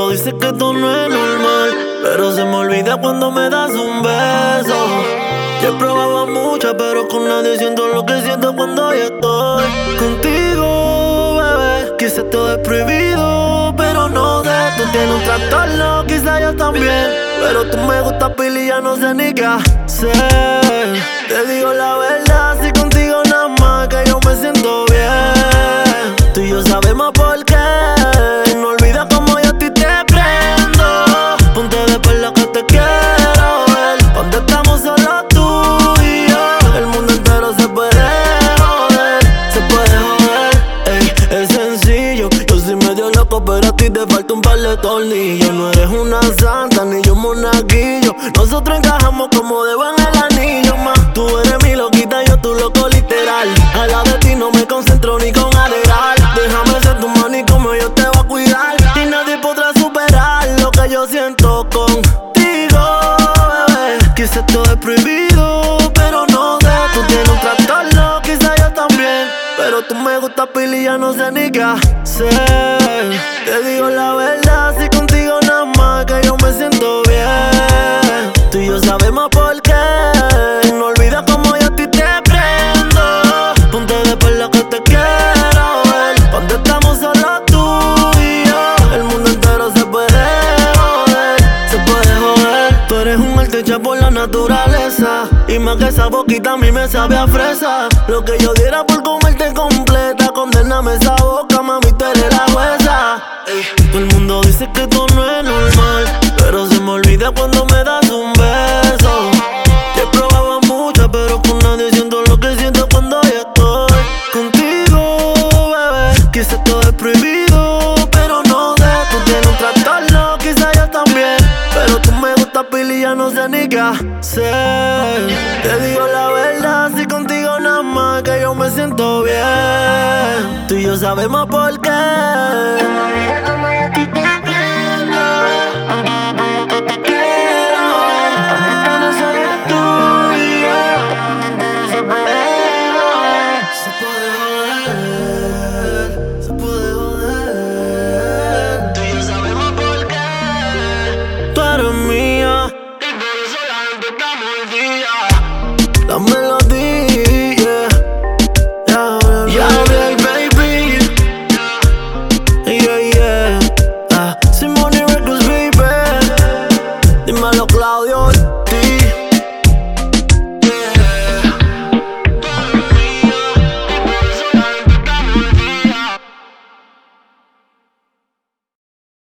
mundo dice que esto no es normal, pero se me olvida cuando me das un beso. Yo he probado muchas, pero con nadie siento lo que siento cuando yo estoy contigo, bebé. Quizás todo es prohibido, pero no sé. Tú tienes un trastorno, quizás yo también, pero tú me gustas pila y ya no sé ni qué hacer. Te digo la verdad, si contigo nada más que yo me siento bien. Tú y yo sabemos por qué. No olvides como yo a ti te prendo. Ponte de perla que te quiero ver. Cuando estamos solo tú y yo, el mundo entero se puede joder. Se puede joder, ey, es sencillo. Yo soy medio loco, pero a ti te falta un par de tornillos. No eres una santa ni yo un monaguillo. Nosotros encajamos como dedo en el anillo, ma. Tú eres mi loquita, yo tu loco literal. Al lado de ti no me concentro ni con aderal. Déjame ser tu mano y como yo te voy a cuidar. Y nadie podrá superar lo que yo siento contigo, bebé. Quizás todo es prohibido, pero no sé. Tú tienes un trastorno, quizás yo también, pero tú me gustas pila y ya no sé ni qué hacer. Te digo la verdad, si contigo nada más que yo me siento bien. Tú y yo sabemos por qué. No olvides como yo a ti te prendo. Ponte de perla que te quiero ver. Cuando estamos solo tú y yo, el mundo entero se puede joder. Se puede joder. Tú eres un arte hecho por la naturaleza, y más que esa boquita a mí me sabe a fresa. Lo que yo diera por comerte completa, condéname esa boca, mami, tú eres la jueza. Todo el mundo dice que esto no es normal, pero se me olvida cuando me das un beso. Te he probado muchas, pero con nadie siento lo que siento cuando yo estoy contigo, bebé. Quizás todo es prohibido, pero no sé. Tú tienes un trastorno, quizás yo también, pero tú me gustas pila y ya no sé ni qué hacer. Te digo la verdad, si contigo nada más que yo me siento bien. Tú y yo sabemos por qué. Como yo a ti te prendo. Te quiero ver. Cuando estamos solo tú y yo, se puede joder. Se puede joder. Se puede joder. Tú y yo sabemos por qué. Tú eres mía y por eso la gente está mordida. La melodía, yeah, baby. Yeah, yeah. Simone Records, baby. Dímelo, Claudio.